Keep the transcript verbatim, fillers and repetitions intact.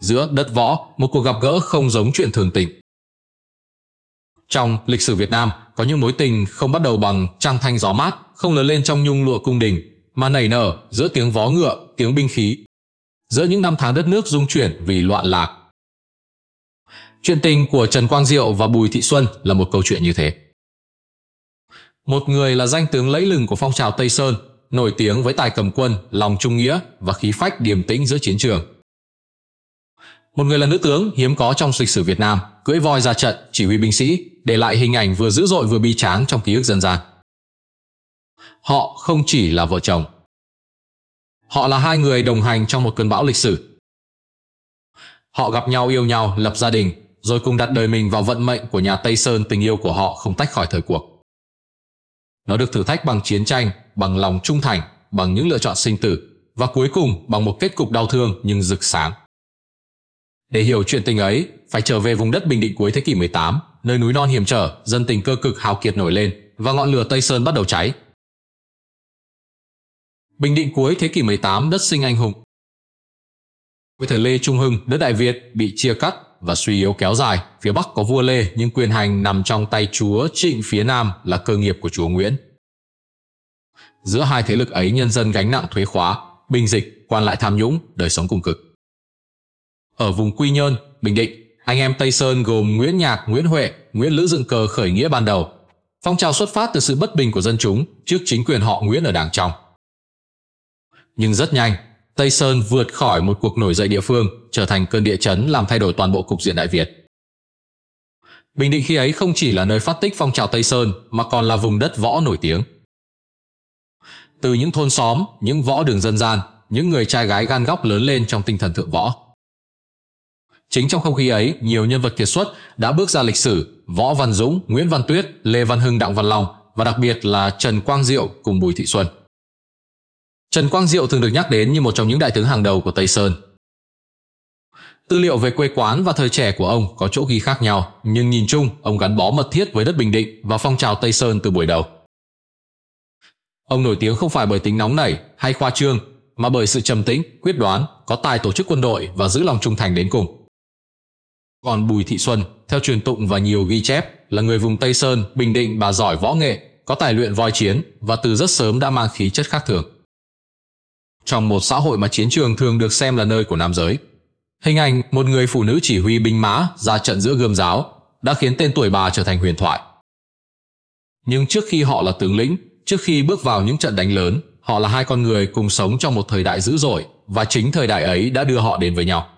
giữa đất võ, một cuộc gặp gỡ không giống chuyện thường tình. Trong lịch sử Việt Nam, có những mối tình không bắt đầu bằng trăng thanh gió mát, không lớn lên trong nhung lụa cung đình, mà nảy nở giữa tiếng vó ngựa, tiếng binh khí, giữa những năm tháng đất nước rung chuyển vì loạn lạc. Chuyện tình của Trần Quang Diệu và Bùi Thị Xuân là một câu chuyện như thế. Một người là danh tướng lẫy lừng của phong trào Tây Sơn, nổi tiếng với tài cầm quân, lòng trung nghĩa và khí phách điềm tĩnh giữa chiến trường. Một người là nữ tướng hiếm có trong lịch sử Việt Nam, cưỡi voi ra trận, chỉ huy binh sĩ, để lại hình ảnh vừa dữ dội vừa bi tráng trong ký ức dân gian. Họ không chỉ là vợ chồng. Họ là hai người đồng hành trong một cơn bão lịch sử. Họ gặp nhau, yêu nhau, lập gia đình, rồi cùng đặt đời mình vào vận mệnh của nhà Tây Sơn. Tình yêu của họ không tách khỏi thời cuộc. Nó được thử thách bằng chiến tranh, bằng lòng trung thành, bằng những lựa chọn sinh tử, và cuối cùng bằng một kết cục đau thương nhưng rực sáng. Để hiểu chuyện tình ấy, phải trở về vùng đất Bình Định cuối thế kỷ mười tám, nơi núi non hiểm trở, dân tình cơ cực hào kiệt nổi lên, và ngọn lửa Tây Sơn bắt đầu cháy. Bình Định cuối thế kỷ mười tám, đất sinh anh hùng. Với thời Lê Trung Hưng, đất Đại Việt bị chia cắt và suy yếu kéo dài. Phía Bắc có vua Lê, nhưng quyền hành nằm trong tay chúa Trịnh, phía Nam là cơ nghiệp của chúa Nguyễn. Giữa hai thế lực ấy, nhân dân gánh nặng thuế khóa, binh dịch, quan lại tham nhũng, đời sống cùng cực. Ở vùng Quy Nhơn, Bình Định, anh em Tây Sơn gồm Nguyễn Nhạc, Nguyễn Huệ, Nguyễn Lữ dựng cờ khởi nghĩa ban đầu. Phong trào xuất phát từ sự bất bình của dân chúng trước chính quyền họ Nguyễn ở Đàng Trong. Nhưng rất nhanh, Tây Sơn vượt khỏi một cuộc nổi dậy địa phương, trở thành cơn địa chấn làm thay đổi toàn bộ cục diện Đại Việt. Bình Định khi ấy không chỉ là nơi phát tích phong trào Tây Sơn, mà còn là vùng đất võ nổi tiếng. Từ những thôn xóm, những võ đường dân gian, những người trai gái gan góc lớn lên trong tinh thần thượng võ. Chính trong không khí ấy, nhiều nhân vật kiệt xuất đã bước ra lịch sử: Võ Văn Dũng, Nguyễn Văn Tuyết, Lê Văn Hưng, Đặng Văn Long, và đặc biệt là Trần Quang Diệu cùng Bùi Thị Xuân. Trần Quang Diệu thường được nhắc đến như một trong những đại tướng hàng đầu của Tây Sơn. Tư liệu về quê quán và thời trẻ của ông có chỗ ghi khác nhau, nhưng nhìn chung, ông gắn bó mật thiết với đất Bình Định và phong trào Tây Sơn từ buổi đầu. Ông nổi tiếng không phải bởi tính nóng nảy hay khoa trương, mà bởi sự trầm tĩnh, quyết đoán, có tài tổ chức quân đội và giữ lòng trung thành đến cùng. Còn Bùi Thị Xuân, theo truyền tụng và nhiều ghi chép, là người vùng Tây Sơn, Bình Định. Bà giỏi võ nghệ, có tài luyện voi chiến và từ rất sớm đã mang khí chất khác thường. Trong một xã hội mà chiến trường thường được xem là nơi của nam giới, hình ảnh một người phụ nữ chỉ huy binh mã ra trận giữa gươm giáo đã khiến tên tuổi bà trở thành huyền thoại. Nhưng trước khi họ là tướng lĩnh, trước khi bước vào những trận đánh lớn, họ là hai con người cùng sống trong một thời đại dữ dội, và chính thời đại ấy đã đưa họ đến với nhau.